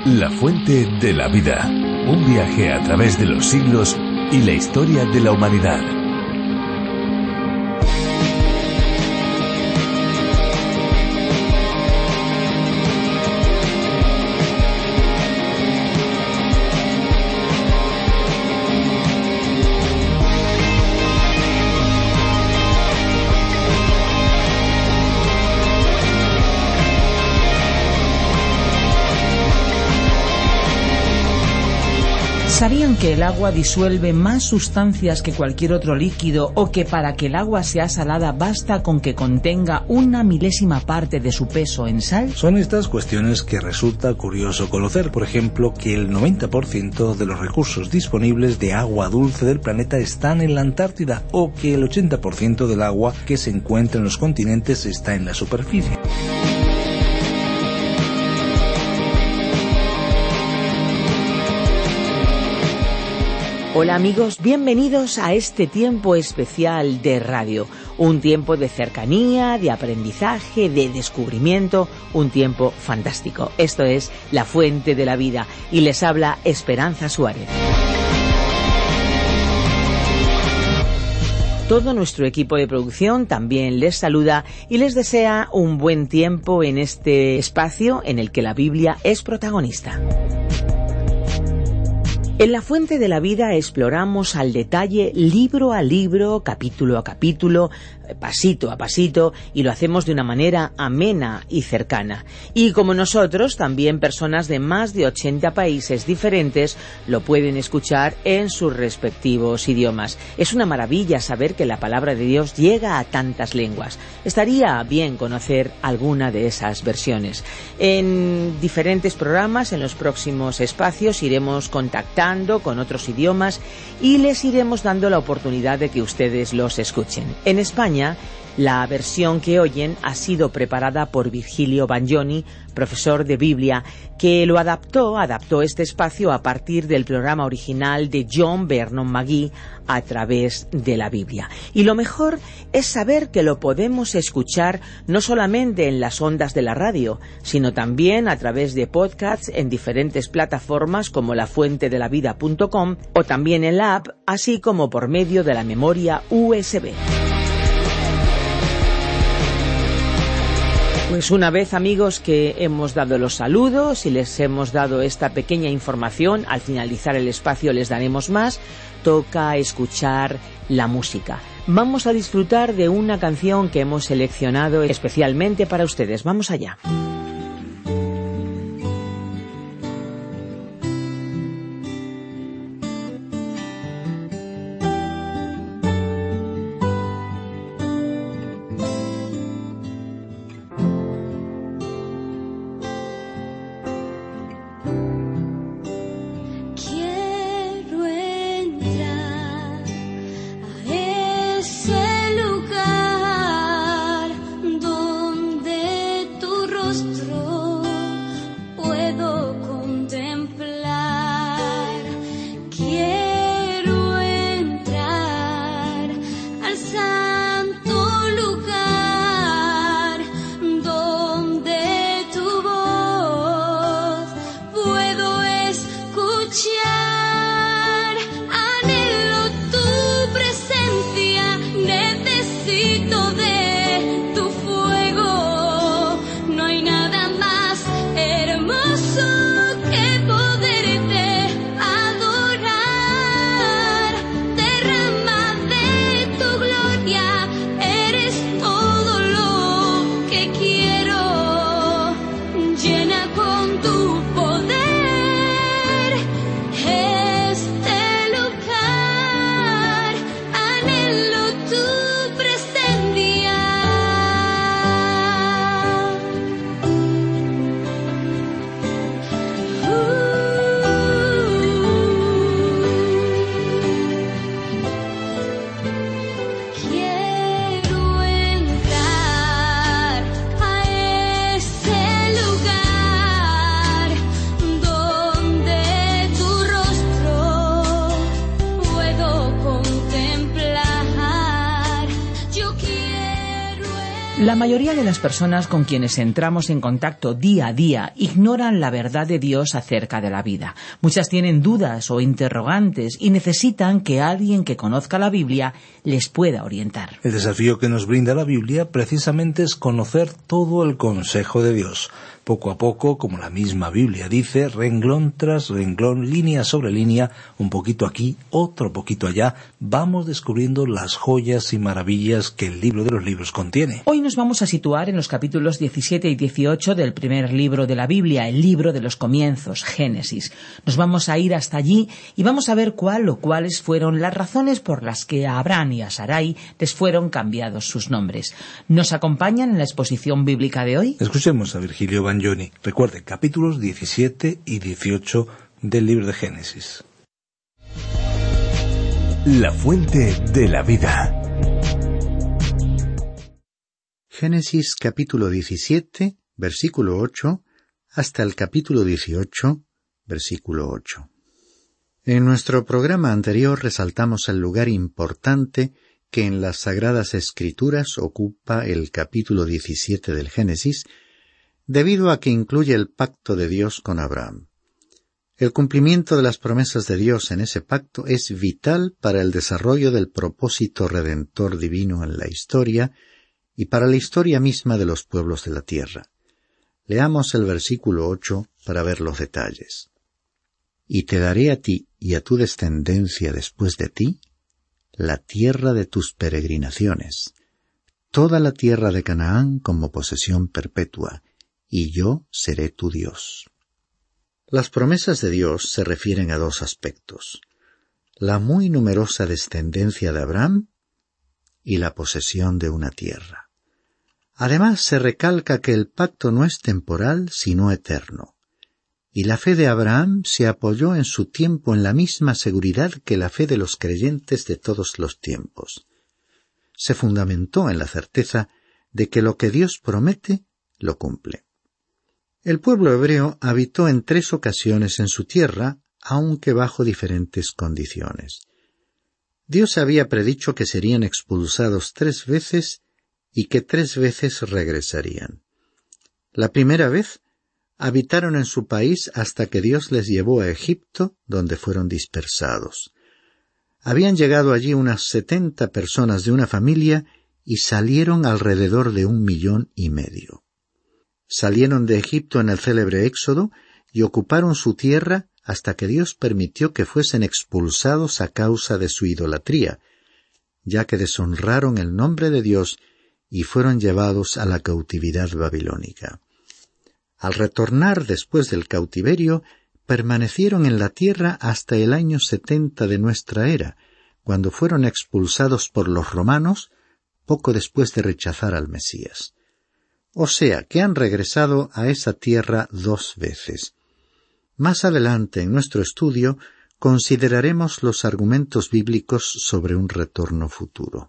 La fuente de la vida. Un viaje a través de los siglos y la historia de la humanidad. ¿Sabían que el agua disuelve más sustancias que cualquier otro líquido, o que para que el agua sea salada basta con que contenga 1/1000ª parte de su peso en sal? Son estas cuestiones que resulta curioso conocer. Por ejemplo, que el 90% de los recursos disponibles de agua dulce del planeta están en la Antártida, o que el 80% del agua que se encuentra en los continentes está en la superficie. Hola amigos, bienvenidos a este tiempo especial de radio, un tiempo de cercanía, de aprendizaje, de descubrimiento, un tiempo fantástico. Esto es La Fuente de la Vida y les habla Esperanza Suárez. Todo nuestro equipo de producción también les saluda y les desea un buen tiempo en este espacio en el que la Biblia es protagonista. En La Fuente de la Vida exploramos al detalle, libro a libro, capítulo a capítulo, pasito a pasito, y lo hacemos de una manera amena y cercana. Y como nosotros, también personas de más de 80 países diferentes lo pueden escuchar en sus respectivos idiomas. Es una maravilla saber que la palabra de Dios llega a tantas lenguas. Estaría bien conocer alguna de esas versiones. En diferentes programas, en los próximos espacios, iremos contactando con otros idiomas y les iremos dando la oportunidad de que ustedes los escuchen. En España, la versión que oyen ha sido preparada por Virgilio Bagnoni, profesor de Biblia, que lo adaptó este espacio a partir del programa original de John Vernon McGee, A Través de la Biblia. Y lo mejor es saber que lo podemos escuchar no solamente en las ondas de la radio, sino también a través de podcasts en diferentes plataformas como lafuentedelavida.com o también en la app, así como por medio de la memoria USB. Pues una vez, amigos, que hemos dado los saludos y les hemos dado esta pequeña información, al finalizar el espacio les daremos más, toca escuchar la música. Vamos a disfrutar de una canción que hemos seleccionado especialmente para ustedes. Vamos allá. Donde tu rostro La mayoría de las personas con quienes entramos en contacto día a día ignoran la verdad de Dios acerca de la vida. Muchas tienen dudas o interrogantes y necesitan que alguien que conozca la Biblia les pueda orientar. El desafío que nos brinda la Biblia precisamente es conocer todo el consejo de Dios. Poco a poco, como la misma Biblia dice, renglón tras renglón, línea sobre línea, un poquito aquí, otro poquito allá, vamos descubriendo las joyas y maravillas que el libro de los libros contiene. Hoy nos vamos a situar en los capítulos 17 y 18 del primer libro de la Biblia, el libro de los comienzos, Génesis. Nos vamos a ir hasta allí y vamos a ver cuál o cuáles fueron las razones por las que a Abraham y a Sarai les fueron cambiados sus nombres. ¿Nos acompañan en la exposición bíblica de hoy? Escuchemos a Virgilio Bagnoni. Recuerde, capítulos 17 y 18 del libro de Génesis. La fuente de la vida. Génesis capítulo 17, versículo 8, hasta el capítulo 18, versículo 8. En nuestro programa anterior resaltamos el lugar importante que en las Sagradas Escrituras ocupa el capítulo 17 del Génesis, debido a que incluye el pacto de Dios con Abraham. El cumplimiento de las promesas de Dios en ese pacto es vital para el desarrollo del propósito redentor divino en la historia y para la historia misma de los pueblos de la tierra. Leamos el versículo 8 para ver los detalles. Y te daré a ti y a tu descendencia después de ti la tierra de tus peregrinaciones, toda la tierra de Canaán como posesión perpetua, y yo seré tu Dios. Las promesas de Dios se refieren a dos aspectos: la muy numerosa descendencia de Abraham y la posesión de una tierra. Además, se recalca que el pacto no es temporal, sino eterno. Y la fe de Abraham se apoyó en su tiempo en la misma seguridad que la fe de los creyentes de todos los tiempos. Se fundamentó en la certeza de que lo que Dios promete, lo cumple. El pueblo hebreo habitó en 3 ocasiones en su tierra, aunque bajo diferentes condiciones. Dios había predicho que serían expulsados 3 veces y que 3 veces regresarían. La primera vez, habitaron en su país hasta que Dios les llevó a Egipto, donde fueron dispersados. Habían llegado allí unas 70 personas de una familia y salieron alrededor de 1,5 millones. Salieron de Egipto en el célebre Éxodo y ocuparon su tierra hasta que Dios permitió que fuesen expulsados a causa de su idolatría, ya que deshonraron el nombre de Dios y fueron llevados a la cautividad babilónica. Al retornar después del cautiverio, permanecieron en la tierra hasta el año 70 de nuestra era, cuando fueron expulsados por los romanos, poco después de rechazar al Mesías. O sea, que han regresado a esa tierra 2 veces. Más adelante en nuestro estudio consideraremos los argumentos bíblicos sobre un retorno futuro.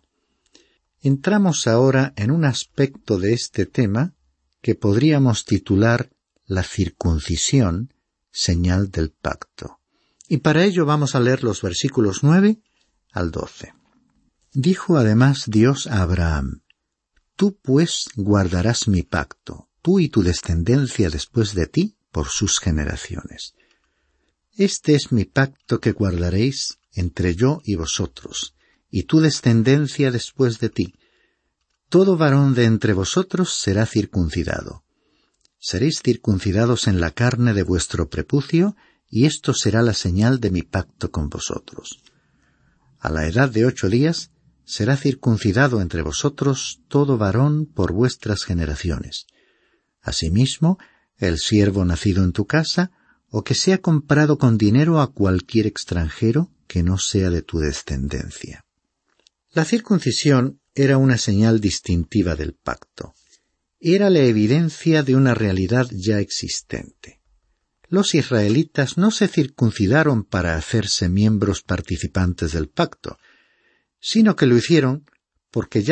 Entramos ahora en un aspecto de este tema que podríamos titular la circuncisión, señal del pacto. Y para ello vamos a leer los versículos 9 al 12. Dijo además Dios a Abraham: Tú pues guardarás mi pacto, tú y tu descendencia después de ti, por sus generaciones. Este es mi pacto que guardaréis entre yo y vosotros, y tu descendencia después de ti. Todo varón de entre vosotros será circuncidado. Seréis circuncidados en la carne de vuestro prepucio, y esto será la señal de mi pacto con vosotros. A la edad de 8 días, será circuncidado entre vosotros todo varón por vuestras generaciones. Asimismo, el siervo nacido en tu casa, o que sea comprado con dinero a cualquier extranjero que no sea de tu descendencia. La circuncisión era una señal distintiva del pacto. Era la evidencia de una realidad ya existente. Los israelitas no se circuncidaron para hacerse miembros participantes del pacto, sino que lo hicieron porque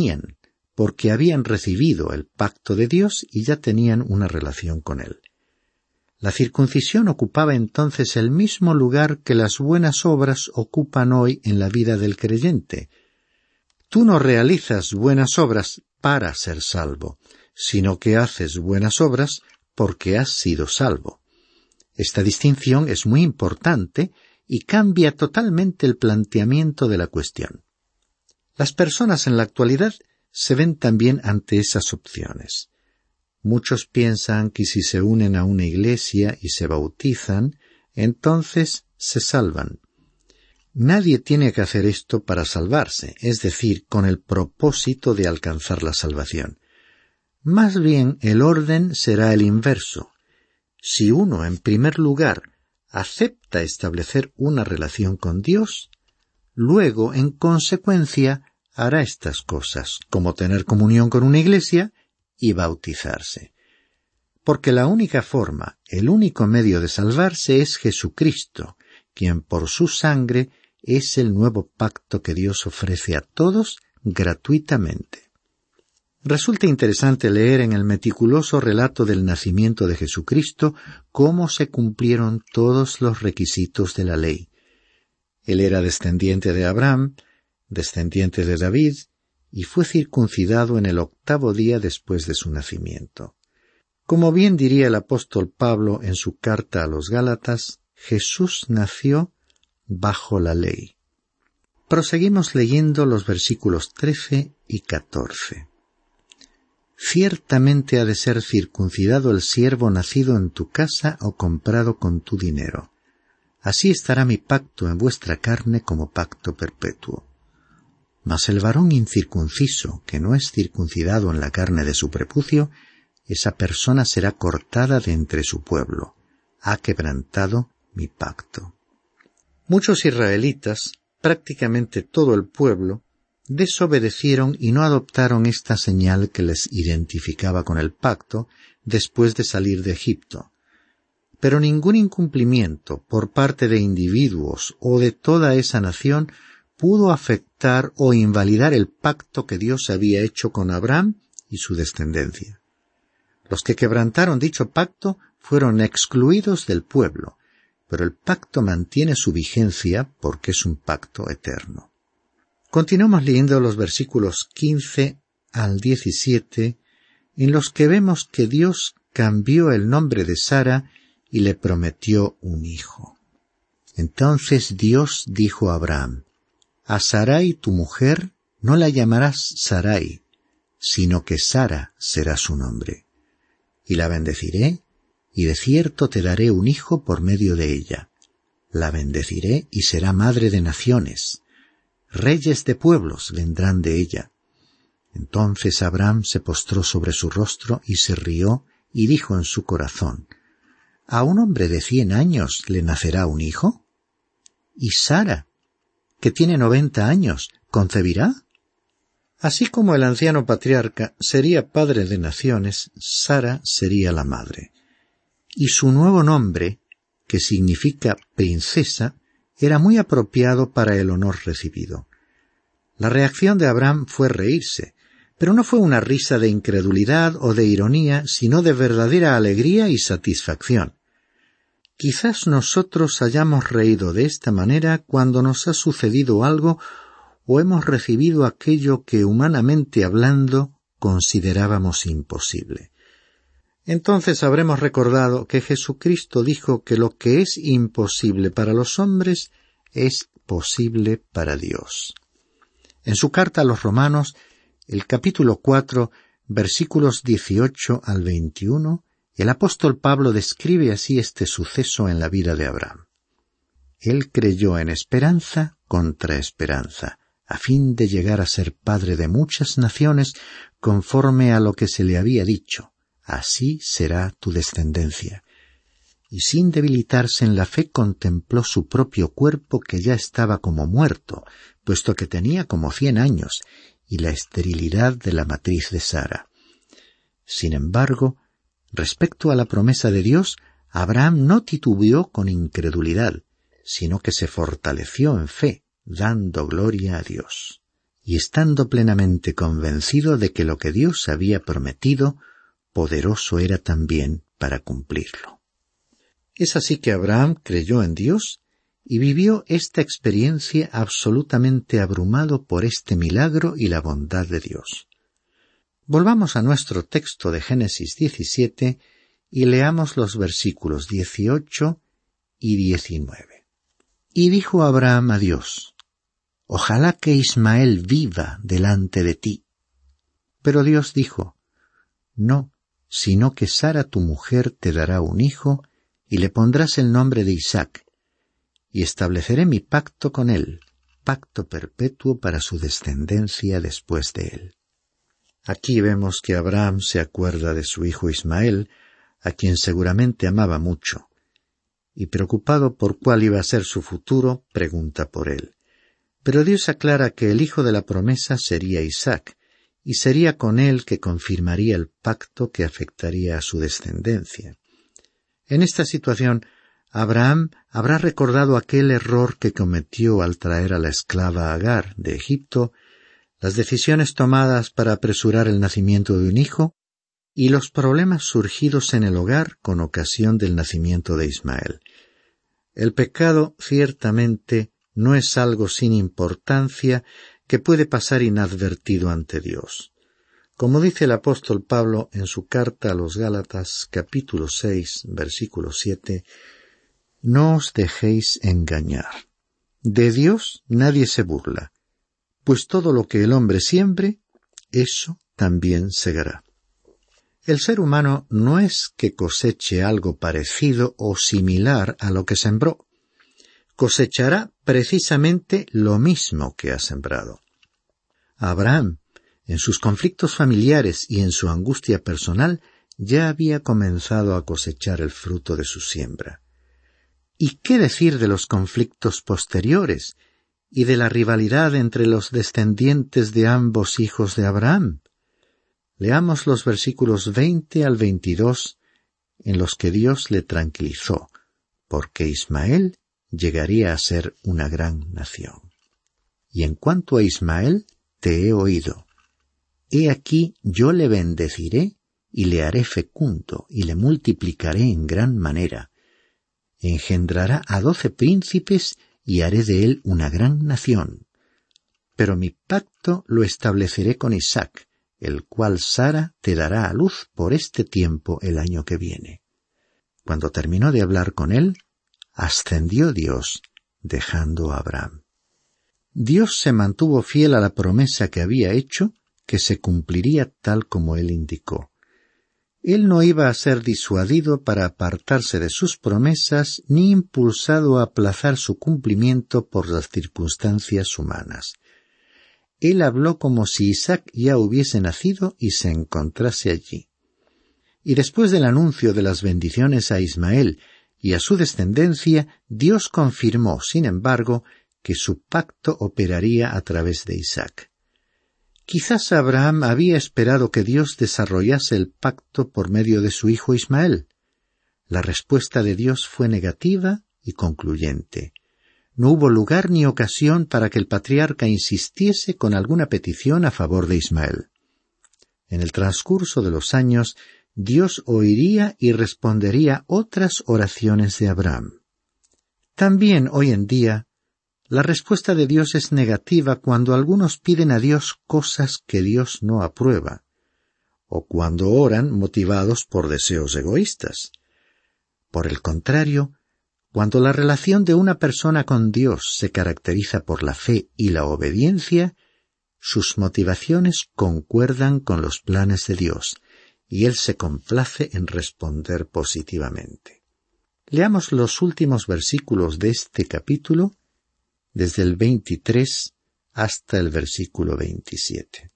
porque habían recibido el pacto de Dios y ya tenían una relación con él. La circuncisión ocupaba entonces el mismo lugar que las buenas obras ocupan hoy en la vida del creyente. Tú no realizas buenas obras para ser salvo, sino que haces buenas obras porque has sido salvo. Esta distinción es muy importante y cambia totalmente el planteamiento de la cuestión. Las personas en la actualidad se ven también ante esas opciones. Muchos piensan que si se unen a una iglesia y se bautizan, entonces se salvan. Nadie tiene que hacer esto para salvarse, es decir, con el propósito de alcanzar la salvación. Más bien, el orden será el inverso. Si uno, en primer lugar, acepta establecer una relación con Dios, luego, en consecuencia, hará estas cosas, como tener comunión con una iglesia y bautizarse. Porque la única forma, el único medio de salvarse es Jesucristo, quien por su sangre es el nuevo pacto que Dios ofrece a todos gratuitamente. Resulta interesante leer en el meticuloso relato del nacimiento de Jesucristo cómo se cumplieron todos los requisitos de la ley. Él era descendiente de Abraham, descendiente de David, y fue circuncidado en el 8º día después de su nacimiento. Como bien diría el apóstol Pablo en su carta a los Gálatas, Jesús nació bajo la ley. Proseguimos leyendo los versículos 13 y 14. Ciertamente ha de ser circuncidado el siervo nacido en tu casa o comprado con tu dinero. Así estará mi pacto en vuestra carne como pacto perpetuo. Mas el varón incircunciso, que no es circuncidado en la carne de su prepucio, esa persona será cortada de entre su pueblo. Ha quebrantado mi pacto. Muchos israelitas, prácticamente todo el pueblo, desobedecieron y no adoptaron esta señal que les identificaba con el pacto después de salir de Egipto. Pero ningún incumplimiento por parte de individuos o de toda esa nación pudo afectar o invalidar el pacto que Dios había hecho con Abraham y su descendencia. Los que quebrantaron dicho pacto fueron excluidos del pueblo, pero el pacto mantiene su vigencia porque es un pacto eterno. Continuamos leyendo los versículos 15 al 17, en los que vemos que Dios cambió el nombre de Sara y le prometió un hijo. Entonces Dios dijo a Abraham: a Sarai tu mujer no la llamarás Sarai, sino que Sara será su nombre. Y la bendeciré, y de cierto te daré un hijo por medio de ella. La bendeciré y será madre de naciones. Reyes de pueblos vendrán de ella. Entonces Abraham se postró sobre su rostro y se rió, y dijo en su corazón: ¿a un hombre de 100 años le nacerá un hijo? ¿Y Sara, que tiene 90 años, concebirá? Así como el anciano patriarca sería padre de naciones, Sara sería la madre. Y su nuevo nombre, que significa princesa, era muy apropiado para el honor recibido. La reacción de Abraham fue reírse, pero no fue una risa de incredulidad o de ironía, sino de verdadera alegría y satisfacción. Quizás nosotros hayamos reído de esta manera cuando nos ha sucedido algo o hemos recibido aquello que, humanamente hablando, considerábamos imposible. Entonces habremos recordado que Jesucristo dijo que lo que es imposible para los hombres es posible para Dios. En su carta a los Romanos, el capítulo 4, versículos 18 al 21, el apóstol Pablo describe así este suceso en la vida de Abraham. Él creyó en esperanza contra esperanza, a fin de llegar a ser padre de muchas naciones, conforme a lo que se le había dicho: así será tu descendencia. Y sin debilitarse en la fe contempló su propio cuerpo, que ya estaba como muerto, puesto que tenía como 100 años, y la esterilidad de la matriz de Sara. Sin embargo, respecto a la promesa de Dios, Abraham no titubeó con incredulidad, sino que se fortaleció en fe, dando gloria a Dios, y estando plenamente convencido de que lo que Dios había prometido, poderoso era también para cumplirlo. Es así que Abraham creyó en Dios y vivió esta experiencia absolutamente abrumado por este milagro y la bondad de Dios. Volvamos a nuestro texto de Génesis 17 y leamos los versículos 18 y 19. Y dijo Abraham a Dios: «Ojalá que Ismael viva delante de ti». Pero Dios dijo: «No, sino que Sara tu mujer te dará un hijo, y le pondrás el nombre de Isaac, y estableceré mi pacto con él, pacto perpetuo para su descendencia después de él». Aquí vemos que Abraham se acuerda de su hijo Ismael, a quien seguramente amaba mucho, y preocupado por cuál iba a ser su futuro, pregunta por él. Pero Dios aclara que el hijo de la promesa sería Isaac, y sería con él que confirmaría el pacto que afectaría a su descendencia. En esta situación, Abraham habrá recordado aquel error que cometió al traer a la esclava Agar de Egipto, las decisiones tomadas para apresurar el nacimiento de un hijo y los problemas surgidos en el hogar con ocasión del nacimiento de Ismael. El pecado, ciertamente, no es algo sin importancia que puede pasar inadvertido ante Dios. Como dice el apóstol Pablo en su carta a los Gálatas, capítulo 6, versículo 7, «No os dejéis engañar. De Dios nadie se burla, pues todo lo que el hombre siembre, eso también segará». El ser humano no es que coseche algo parecido o similar a lo que sembró. Cosechará precisamente lo mismo que ha sembrado. Abraham, en sus conflictos familiares y en su angustia personal, ya había comenzado a cosechar el fruto de su siembra. ¿Y qué decir de los conflictos posteriores y de la rivalidad entre los descendientes de ambos hijos de Abraham? Leamos los versículos 20 al 22, en los que Dios le tranquilizó, porque Ismael llegaría a ser una gran nación. «Y en cuanto a Ismael, te he oído. He aquí yo le bendeciré y le haré fecundo y le multiplicaré en gran manera. Engendrará a 12 príncipes y haré de él una gran nación. Pero mi pacto lo estableceré con Isaac, el cual Sara te dará a luz por este tiempo el año que viene». Cuando terminó de hablar con él, ascendió Dios, dejando a Abraham. Dios se mantuvo fiel a la promesa que había hecho, que se cumpliría tal como él indicó. Él no iba a ser disuadido para apartarse de sus promesas, ni impulsado a aplazar su cumplimiento por las circunstancias humanas. Él habló como si Isaac ya hubiese nacido y se encontrase allí. Y después del anuncio de las bendiciones a Ismael y a su descendencia, Dios confirmó, sin embargo, que su pacto operaría a través de Isaac. Quizás Abraham había esperado que Dios desarrollase el pacto por medio de su hijo Ismael. La respuesta de Dios fue negativa y concluyente. No hubo lugar ni ocasión para que el patriarca insistiese con alguna petición a favor de Ismael. En el transcurso de los años, Dios oiría y respondería otras oraciones de Abraham. También hoy en día, la respuesta de Dios es negativa cuando algunos piden a Dios cosas que Dios no aprueba, o cuando oran motivados por deseos egoístas. Por el contrario, cuando la relación de una persona con Dios se caracteriza por la fe y la obediencia, sus motivaciones concuerdan con los planes de Dios, y Él se complace en responder positivamente. Leamos los últimos versículos de este capítulo, desde el 23 hasta el versículo 27.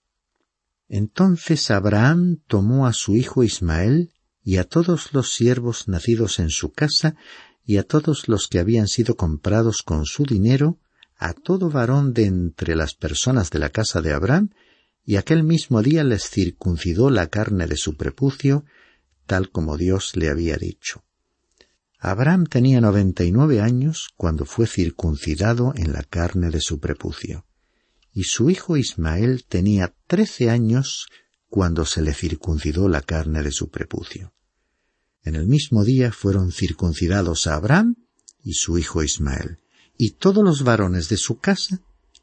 Entonces Abraham tomó a su hijo Ismael y a todos los siervos nacidos en su casa y a todos los que habían sido comprados con su dinero, a todo varón de entre las personas de la casa de Abraham, y aquel mismo día les circuncidó la carne de su prepucio, tal como Dios le había dicho. Abraham tenía 99 años cuando fue circuncidado en la carne de su prepucio, y su hijo Ismael tenía 13 años cuando se le circuncidó la carne de su prepucio. En el mismo día fueron circuncidados a Abraham y su hijo Ismael, y todos los varones de su casa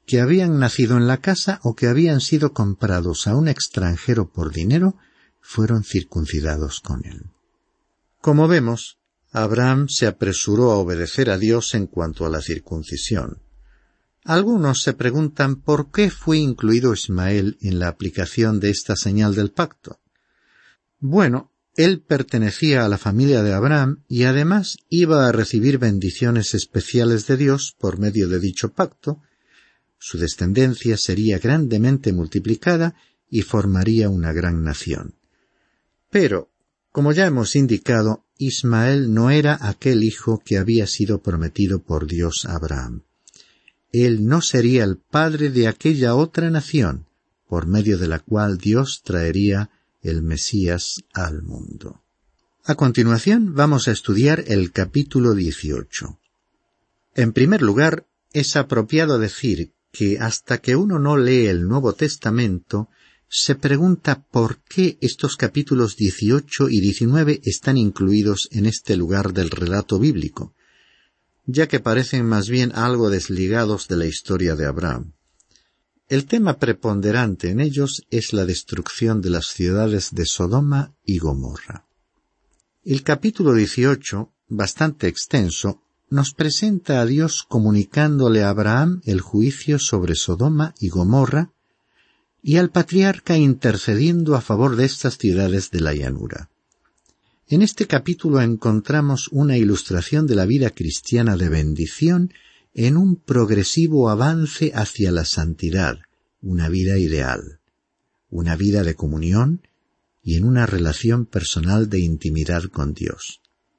que habían nacido en la casa o que habían sido comprados a un extranjero por dinero, fueron circuncidados con él. Como vemos, Abraham se apresuró a obedecer a Dios en cuanto a la circuncisión. Algunos se preguntan por qué fue incluido Ismael en la aplicación de esta señal del pacto. Bueno, él pertenecía a la familia de Abraham y además iba a recibir bendiciones especiales de Dios por medio de dicho pacto. Su descendencia sería grandemente multiplicada y formaría una gran nación. Pero, como ya hemos indicado, Ismael no era aquel hijo que había sido prometido por Dios a Abraham. Él no sería el padre de aquella otra nación, por medio de la cual Dios traería el Mesías al mundo. A continuación vamos a estudiar el capítulo 18. En primer lugar, es apropiado decir que hasta que uno no lee el Nuevo Testamento, se pregunta por qué estos capítulos 18 y 19 están incluidos en este lugar del relato bíblico, ya que parecen más bien algo desligados de la historia de Abraham. El tema preponderante en ellos es la destrucción de las ciudades de Sodoma y Gomorra. El capítulo 18, bastante extenso, nos presenta a Dios comunicándole a Abraham el juicio sobre Sodoma y Gomorra y al patriarca intercediendo a favor de estas ciudades de la llanura. En este capítulo encontramos una ilustración de la vida cristiana de bendición en un progresivo avance hacia la santidad, una vida ideal, una vida de comunión y en una relación personal de intimidad con Dios.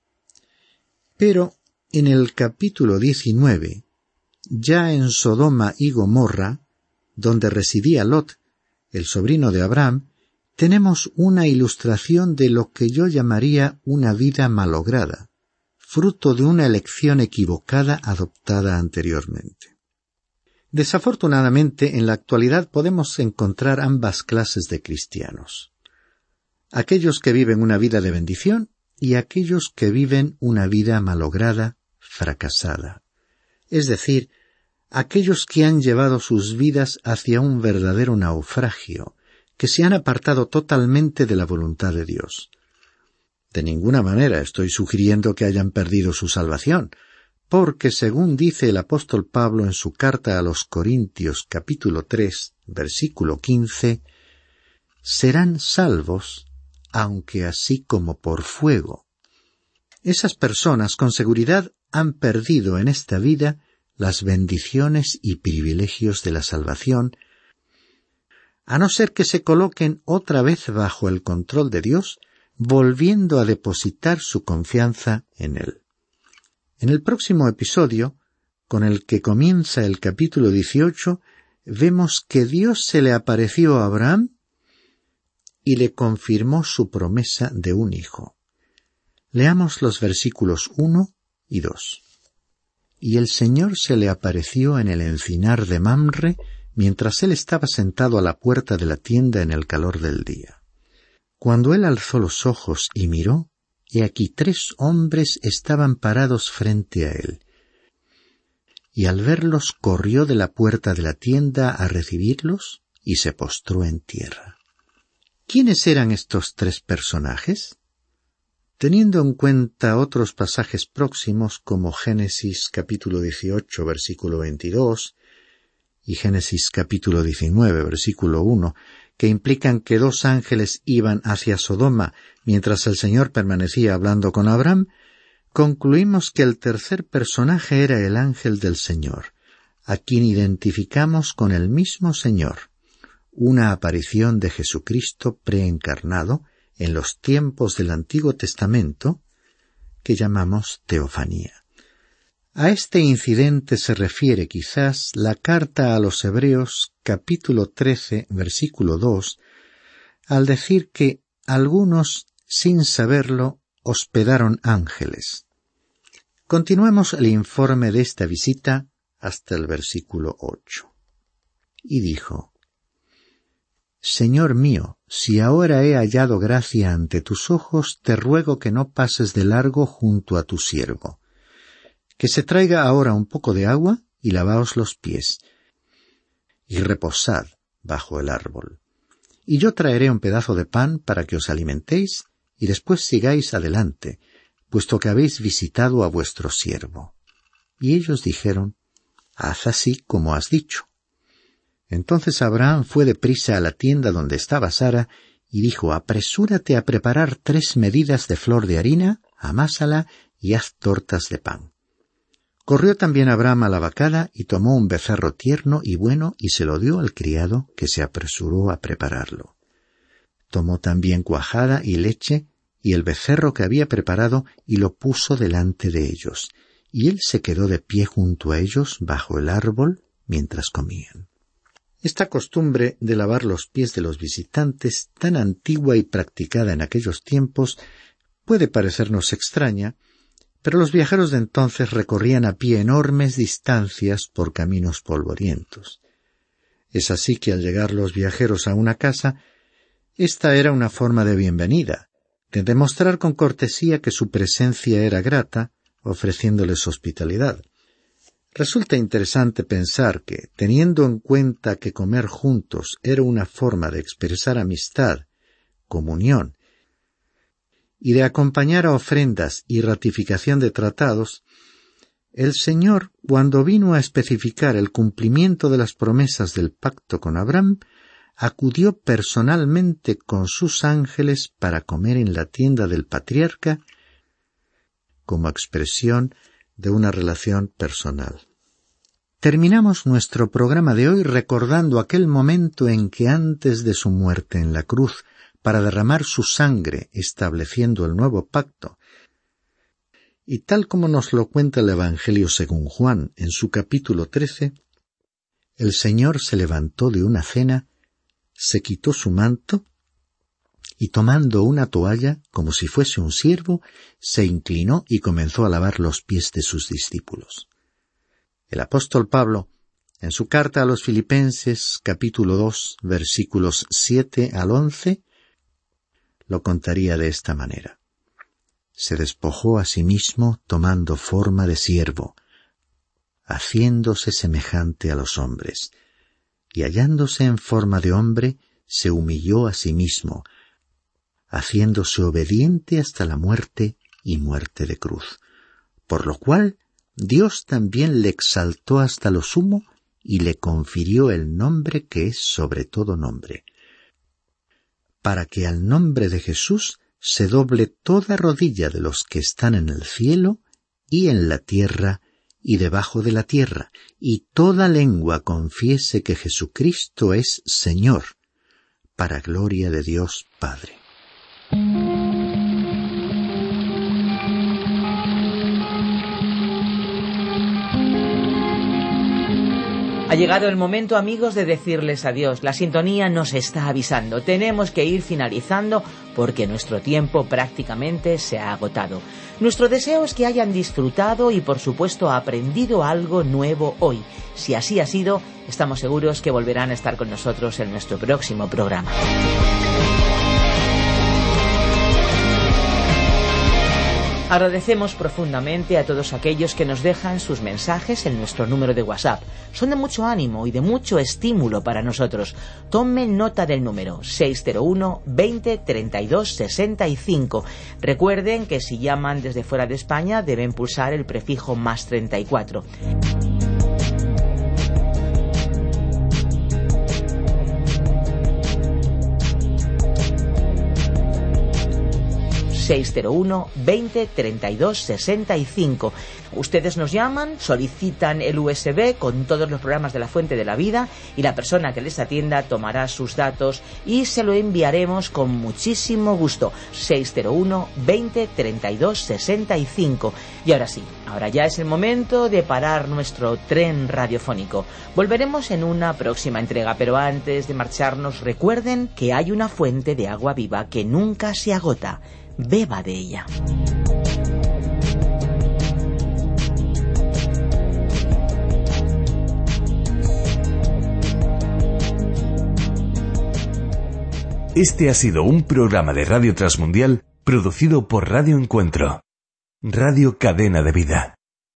Pero en el capítulo 19, ya en Sodoma y Gomorra, donde residía Lot, el sobrino de Abraham, tenemos una ilustración de lo que yo llamaría una vida malograda, fruto de una elección equivocada adoptada anteriormente. Desafortunadamente, en la actualidad podemos encontrar ambas clases de cristianos. Aquellos que viven una vida de bendición y aquellos que viven una vida malograda, fracasada. Es decir, aquellos que han llevado sus vidas hacia un verdadero naufragio, que se han apartado totalmente de la voluntad de Dios. De ninguna manera estoy sugiriendo que hayan perdido su salvación, porque según dice el apóstol Pablo en su carta a los Corintios capítulo 3, versículo 15, serán salvos, aunque así como por fuego. Esas personas con seguridad han perdido en esta vida las bendiciones y privilegios de la salvación, a no ser que se coloquen otra vez bajo el control de Dios, volviendo a depositar su confianza en Él. En el próximo episodio, con el que comienza el capítulo 18, vemos que Dios se le apareció a Abraham y le confirmó su promesa de un hijo. Leamos los versículos 1 y 2. Y el Señor se le apareció en el encinar de Mamre, mientras él estaba sentado a la puerta de la tienda en el calor del día. Cuando él alzó los ojos y miró, he aquí 3 hombres estaban parados frente a él. Y al verlos corrió de la puerta de la tienda a recibirlos y se postró en tierra. ¿Quiénes eran estos 3 personajes? Teniendo en cuenta otros pasajes próximos como Génesis capítulo 18 versículo 22 y Génesis capítulo 19 versículo 1, que implican que 2 ángeles iban hacia Sodoma mientras el Señor permanecía hablando con Abraham, concluimos que el tercer personaje era el ángel del Señor, a quien identificamos con el mismo Señor, una aparición de Jesucristo preencarnado en los tiempos del Antiguo Testamento, que llamamos teofanía. A este incidente se refiere quizás la carta a los Hebreos capítulo 13 versículo 2, al decir que algunos, sin saberlo, hospedaron ángeles. Continuemos el informe de esta visita hasta el versículo 8. Y dijo: Señor mío, si ahora he hallado gracia ante tus ojos, te ruego que no pases de largo junto a tu siervo. Que se traiga ahora un poco de agua y lavaos los pies. y reposad bajo el árbol. Y yo traeré un pedazo de pan para que os alimentéis, y después sigáis adelante, puesto que habéis visitado a vuestro siervo. Y ellos dijeron, haz así como has dicho. Entonces Abraham fue deprisa a la tienda donde estaba Sara, y dijo, apresúrate a preparar 3 medidas de flor de harina, amásala y haz tortas de pan. Corrió también Abraham a la vacada y tomó un becerro tierno y bueno y se lo dio al criado, que se apresuró a prepararlo. Tomó también cuajada y leche y el becerro que había preparado y lo puso delante de ellos, y él se quedó de pie junto a ellos bajo el árbol mientras comían. Esta costumbre de lavar los pies de los visitantes, tan antigua y practicada en aquellos tiempos, puede parecernos extraña, pero los viajeros de entonces recorrían a pie enormes distancias por caminos polvorientos. Es así que al llegar los viajeros a una casa, esta era una forma de bienvenida, de demostrar con cortesía que su presencia era grata, ofreciéndoles hospitalidad. Resulta interesante pensar que, teniendo en cuenta que comer juntos era una forma de expresar amistad, comunión, y de acompañar a ofrendas y ratificación de tratados, el Señor, cuando vino a especificar el cumplimiento de las promesas del pacto con Abraham, acudió personalmente con sus ángeles para comer en la tienda del patriarca como expresión de una relación personal. Terminamos nuestro programa de hoy recordando aquel momento en que antes de su muerte en la cruz, para derramar su sangre, estableciendo el nuevo pacto. Y tal como nos lo cuenta el Evangelio según Juan en su capítulo 13, el Señor se levantó de una cena, se quitó su manto, y tomando una toalla, como si fuese un siervo, se inclinó y comenzó a lavar los pies de sus discípulos. El apóstol Pablo, en su carta a los Filipenses, capítulo 2, versículos 7 al 11, lo contaría de esta manera. Se despojó a sí mismo tomando forma de siervo, haciéndose semejante a los hombres, y hallándose en forma de hombre, se humilló a sí mismo, haciéndose obediente hasta la muerte y muerte de cruz. Por lo cual, Dios también le exaltó hasta lo sumo y le confirió el nombre que es sobre todo nombre, para que al nombre de Jesús se doble toda rodilla de los que están en el cielo y en la tierra y debajo de la tierra, y toda lengua confiese que Jesucristo es Señor, para gloria de Dios Padre. Ha llegado el momento, amigos, de decirles adiós. La sintonía nos está avisando. Tenemos que ir finalizando porque nuestro tiempo prácticamente se ha agotado. Nuestro deseo es que hayan disfrutado y, por supuesto, aprendido algo nuevo hoy. Si así ha sido, estamos seguros que volverán a estar con nosotros en nuestro próximo programa. Agradecemos profundamente a todos aquellos que nos dejan sus mensajes en nuestro número de WhatsApp. Son de mucho ánimo y de mucho estímulo para nosotros. Tomen nota del número 601 20 32 65. Recuerden que si llaman desde fuera de España deben pulsar el prefijo más 34. 601 20 32 65. Ustedes nos llaman, solicitan el USB con todos los programas de la Fuente de la Vida y la persona que les atienda tomará sus datos y se lo enviaremos con muchísimo gusto. 601 20 32 65. Y ahora sí, ahora ya es el momento de parar nuestro tren radiofónico. Volveremos en una próxima entrega, pero antes de marcharnos recuerden que hay una fuente de agua viva que nunca se agota. Beba de ella. Este ha sido un programa de Radio Transmundial producido por Radio Encuentro, Radio Cadena de Vida.